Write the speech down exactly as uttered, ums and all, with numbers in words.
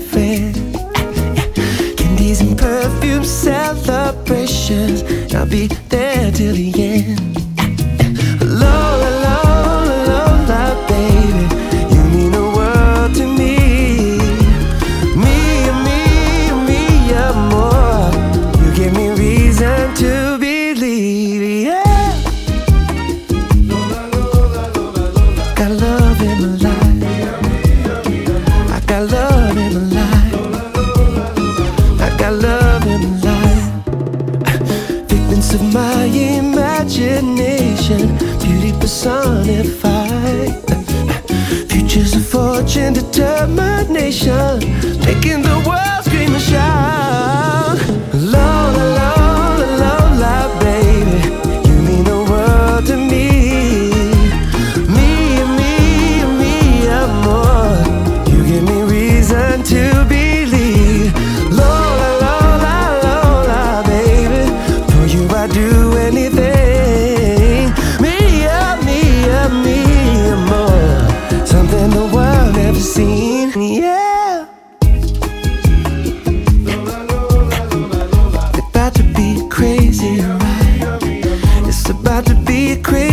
friend. Candies and perfume celebrations, I'll be there till the end. Lola, Lola, Lola, baby, you mean the world to me. Me, me, me, amor, you give me reason to believe, yeah. Got love in my life, I got love in my life, I got love in my life. Figments of my imagination, beauty personified. Futures of fortune, determination, making the world scream and shout. Lola, Lola, Lola, baby, you mean the world to me. Me, me, me, amor, you give me reason to believe. Lola, Lola, Lola, baby, for you I'd do anything. Me, oh, me, oh, me, amor, something the world never seen, yeah. It's about to be crazy, right? It's about to be crazy.